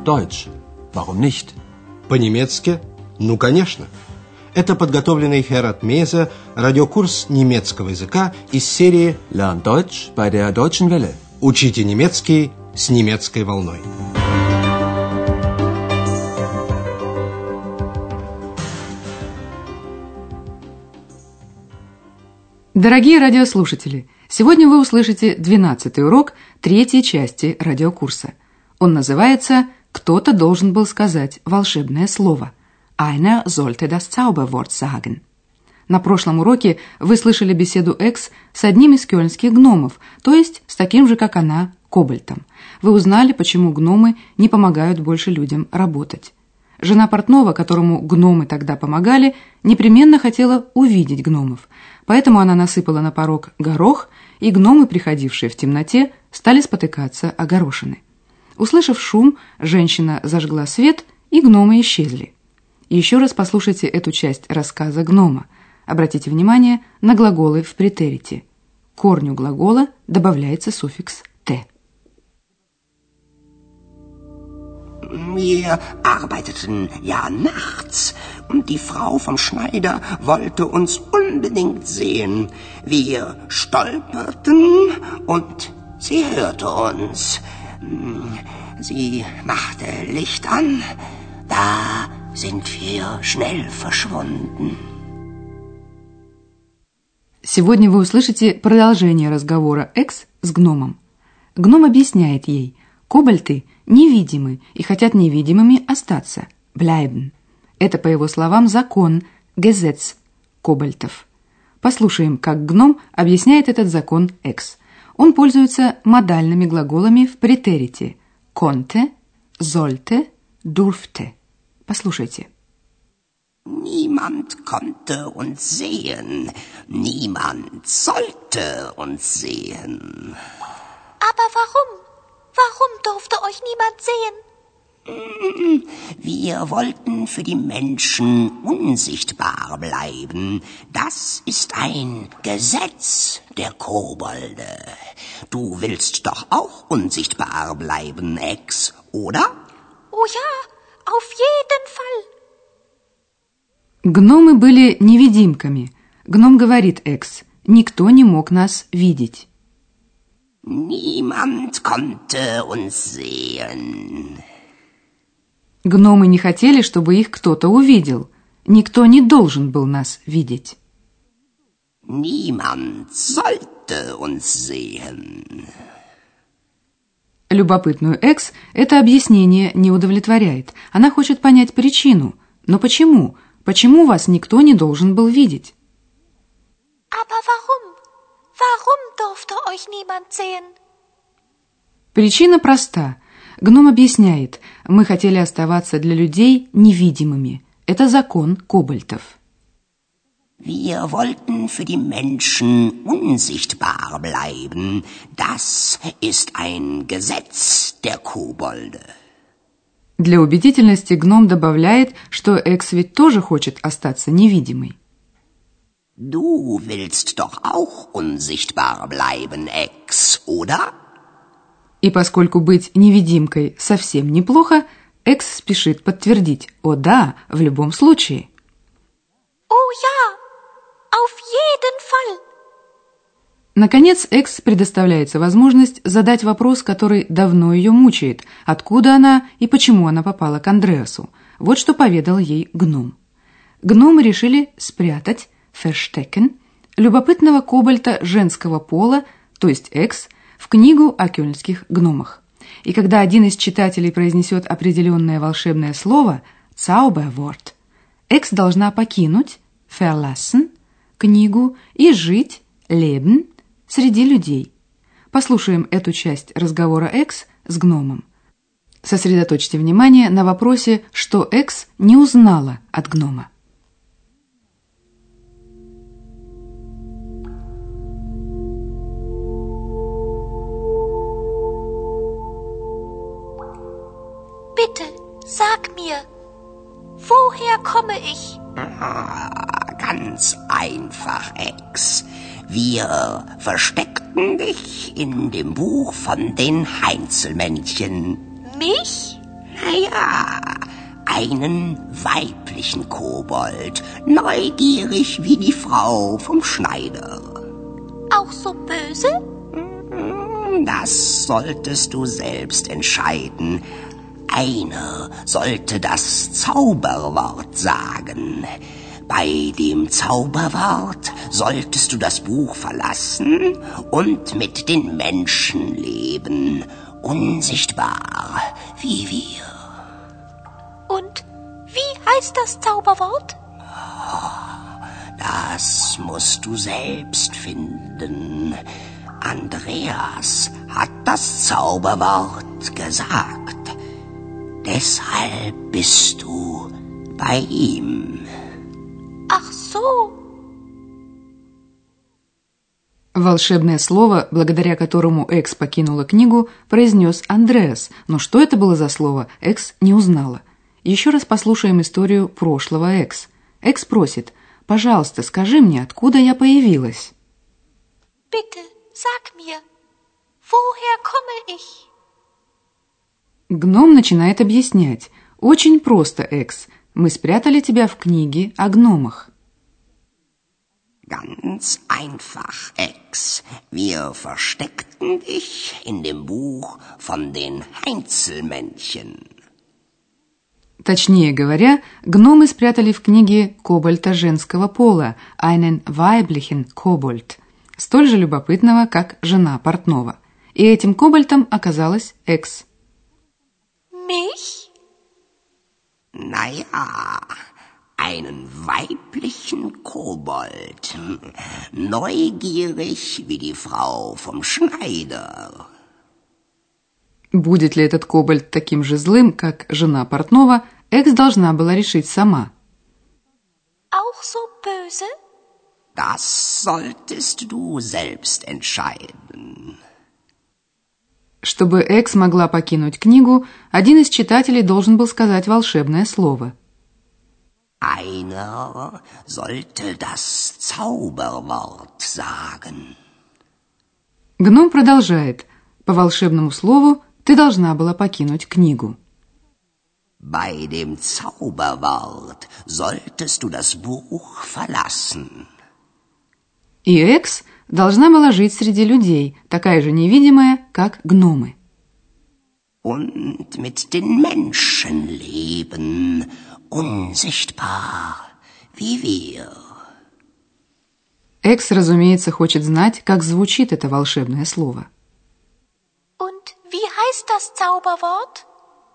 Deutsch. Warum nicht? По-немецки? Ну, конечно. Это подготовленный Херат Мейзе радиокурс немецкого языка из серии Lern Deutsch bei der Deutschen Welle. «Учите немецкий с немецкой волной». Дорогие радиослушатели, сегодня вы услышите 12-й урок 3-й части радиокурса. Он называется «Кто-то должен был сказать волшебное слово». Einer sollte das Zauberwort sagen. На прошлом уроке вы слышали беседу Экс с одним из кёльнских гномов, то есть с таким же, как она, кобальтом. Вы узнали, почему гномы не помогают больше людям работать. Жена портного, которому гномы тогда помогали, непременно хотела увидеть гномов, поэтому она насыпала на порог горох, и гномы, приходившие в темноте, стали спотыкаться о горошины. Услышав шум, женщина зажгла свет, и гномы исчезли. Еще раз послушайте эту часть рассказа гнома. Обратите внимание на глаголы в претерите. К корню глагола добавляется суффикс «те». Wir arbeiteten ja nachts und die Frau vom Schneider wollte uns unbedingt sehen. Wir stolperten und sie hörte uns. Sie machte Licht an, da sind wir schnell verschwunden. Сегодня вы услышите продолжение разговора Экс с гномом. Гном объясняет ей, кобальты невидимы и хотят невидимыми остаться, bleiben. Это, по его словам, закон, Gesetz кобальтов. Послушаем, как гном объясняет этот закон Экс. Он пользуется модальными глаголами в претерите konnte, sollte, durfte. Послушайте. Niemand konnte uns sehen. Niemand sollte uns sehen. Aber warum? Warum durfte euch niemand sehen? Wir wollten für die Menschen unsichtbar bleiben. Das ist ein Gesetz der Kobolde. Du willst doch auch unsichtbar bleiben, Ex, oder? Oh ja, auf jeden Fall. Гномы были невидимками. Гном говорит Экс, никто не мог нас видеть. Niemand konnte uns sehen. Гномы не хотели, чтобы их кто-то увидел. Никто не должен был нас видеть. Niemand sollte uns sehen. Любопытную Экс это объяснение не удовлетворяет. Она хочет понять причину. Но почему? Почему вас никто не должен был видеть? Aber warum? Warum durfte euch niemand sehen? Причина проста. Гном объясняет, мы хотели оставаться для людей невидимыми. Это закон кобальтов. Wir wollten für die Menschen unsichtbar bleiben. Das ist ein Gesetz der Kobolde. Для убедительности гном добавляет, что Экс ведь тоже хочет остаться невидимой. Du willst doch auch unsichtbar bleiben, Ex, oder? И поскольку быть невидимкой совсем неплохо, Экс спешит подтвердить: «О да, в любом случае». Oh ja, auf jeden Fall. Наконец, Экс предоставляется возможность задать вопрос, который давно ее мучает. Откуда она и почему она попала к Андреасу? Вот что поведал ей гном. Гномы решили спрятать, verstecken, любопытного кобальта женского пола, то есть Экс, в книгу о кёльнских гномах. И когда один из читателей произнесет определенное волшебное слово Zauberwort, Экс должна покинуть, verlassen, книгу и жить, leben, среди людей. Послушаем эту часть разговора Экс с гномом. Сосредоточьте внимание на вопросе, что Экс не узнала от гнома. Bitte, sag mir, woher komme ich? Ganz einfach, Ex. Wir versteckten dich in dem Buch von den Heinzelmännchen. Mich? Ja, einen weiblichen Kobold, neugierig wie die Frau vom Schneider. Auch so böse? Das solltest du selbst entscheiden. Einer sollte das Zauberwort sagen. Bei dem Zauberwort solltest du das Buch verlassen und mit den Menschen leben, unsichtbar wie wir. Und wie heißt das Zauberwort? Das musst du selbst finden. Andreas hat das Zauberwort gesagt. Deshalb bist du bei ihm. Ach so. Волшебное слово, благодаря которому Экс покинула книгу, произнес Андреас, но что это было за слово, Экс не узнала. Еще раз послушаем историю прошлого Экс. Экс просит: «Пожалуйста, скажи мне, откуда я появилась?» Bitte, sag mir, woher komme ich? Гном начинает объяснять. «Очень просто, Экс. Мы спрятали тебя в книге о гномах». Ganz einfach, Ex. Wir versteckten dich in dem Buch von den Heinzelmännchen. Точнее говоря, гномы спрятали в книге кобальта женского пола, einen weiblichen Kobold, столь же любопытного, как жена портного. И этим кобальтом оказалась Экс. Mich? Naja, einen weiblichen Kobold. Neugierig wie die Frau vom Schneider. Будет ли этот кобальт таким же злым, как жена портного, Экс должна была решить сама. Auch so böse? Das solltest du selbst entscheiden. Чтобы Экс могла покинуть книгу, один из читателей должен был сказать волшебное слово. Einer sollte das Zauberwort sagen. Гном продолжает. По волшебному слову ты должна была покинуть книгу. Bei dem Zauberwort solltest du das Buch verlassen. И Экс должна была жить среди людей, такая же невидимая, как гномы. Und mit den Menschen leben, unsichtbar wie wir. Экс, разумеется, хочет знать, как звучит это волшебное слово. Und wie heißt das Zauberwort?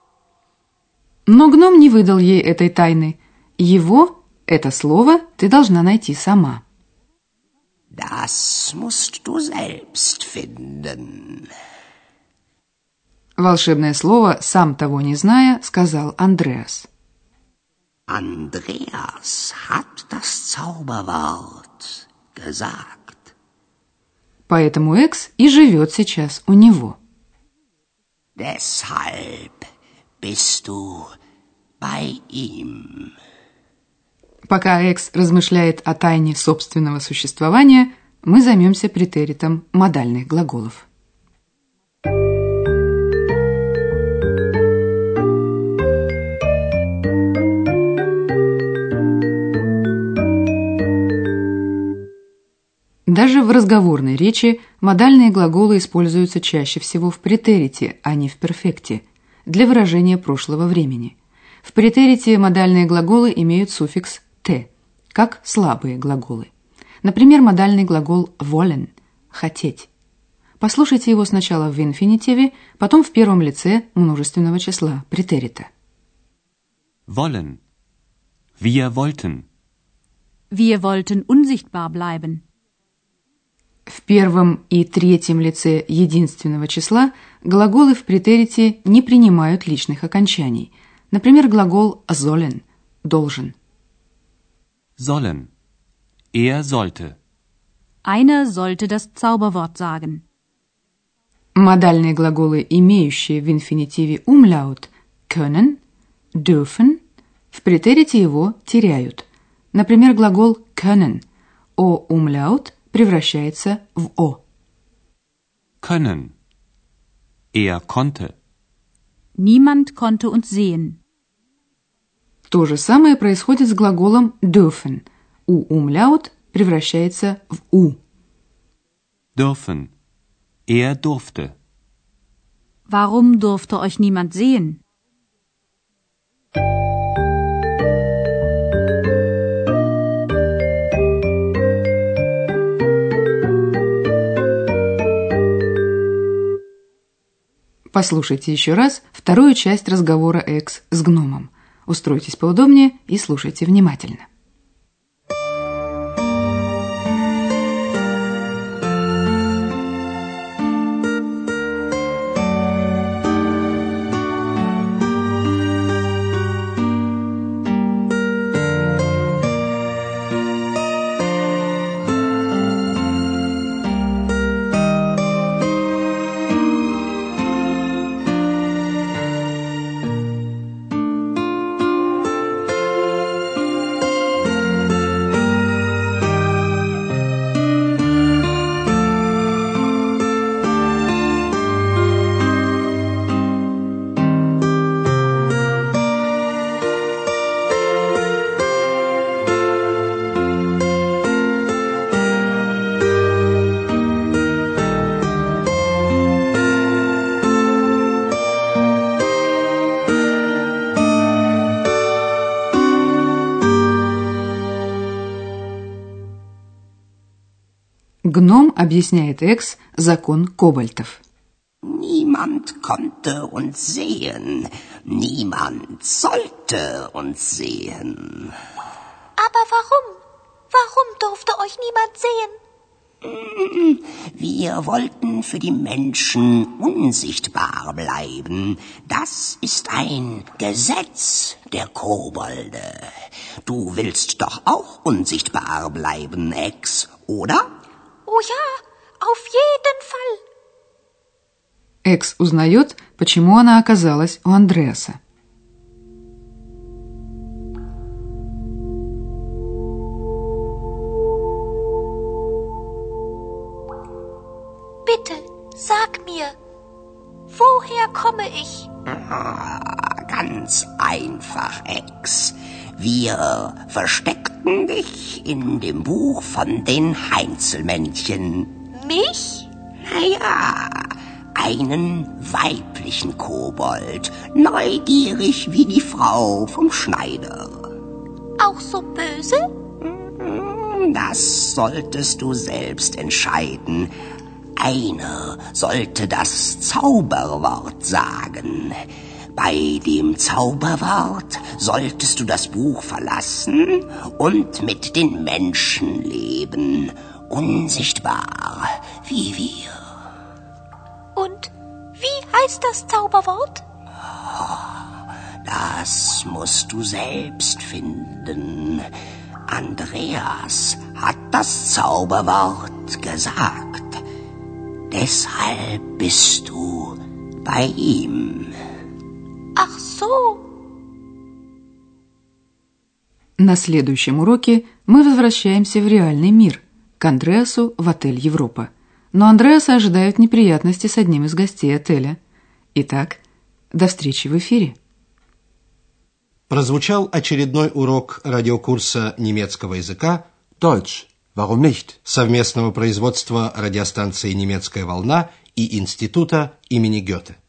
Но гном не выдал ей этой тайны. Его, это слово, ты должна найти сама. Das musst du selbst finden. Волшебное слово, сам того не зная, сказал Андреас. Andreas hat das Zauberwort gesagt. Поэтому Экс и живет сейчас у него. Deshalb bist du bei ihm. Пока Экс размышляет о тайне собственного существования, мы займемся претеритом модальных глаголов. Даже в разговорной речи модальные глаголы используются чаще всего в претерите, а не в перфекте, для выражения прошлого времени. В претерите модальные глаголы имеют суффикс «те», как слабые глаголы. Например, модальный глагол wollen – «хотеть». Послушайте его сначала в инфинитиве, потом в первом лице множественного числа претерита. Wollen. Wir wollten. Wir wollten unsichtbar bleiben. В первом и третьем лице единственного числа глаголы в претерите не принимают личных окончаний. Например, глагол sollen – «должен». Sollen. Er sollte. Einer sollte das Zauberwort sagen. Модальные глаголы, имеющие в инфинитиве умляут, können, dürfen, в претерите его теряют. Например, глагол können, о умляут превращается в о. Können. Er konnte. Niemand konnte uns sehen. То же самое происходит с глаголом dürfen. У-умляут превращается в у. Dürfen. Er durfte. Warum durfte euch niemand sehen? Послушайте еще раз вторую часть разговора Экс с гномом. Устройтесь поудобнее и слушайте внимательно. Гном объясняет Экс закон кобальтов. Niemand konnte uns sehen. Niemand sollte uns sehen. Aber warum? Warum durfte euch niemand sehen? Wir wollten für die Menschen unsichtbar bleiben. Das ist ein Gesetz der Kobolde. Du willst doch auch unsichtbar bleiben, Ex, oder? Oh ja, auf jeden Fall. Экс узнает, почему она оказалась у Андреаса. Bitte, sag mir, woher komme ich? Ganz einfach, Ex. Wir versteckten dich in dem Buch von den Heinzelmännchen. Mich? Naja, einen weiblichen Kobold, neugierig wie die Frau vom Schneider. Auch so böse? Das solltest du selbst entscheiden. Einer sollte das Zauberwort sagen. Bei dem Zauberwort solltest du das Buch verlassen und mit den Menschen leben, unsichtbar wie wir. Und wie heißt das Zauberwort? Das musst du selbst finden. Andreas hat das Zauberwort gesagt. Deshalb bist du bei ihm. Ach so. На следующем уроке мы возвращаемся в реальный мир, к Андреасу в отель «Европа». Но Андреаса ожидают неприятности с одним из гостей отеля. Итак, до встречи в эфире. Прозвучал очередной урок радиокурса немецкого языка Deutsch. Warum nicht? совместного производства радиостанции «Немецкая волна» и Института имени Гёте.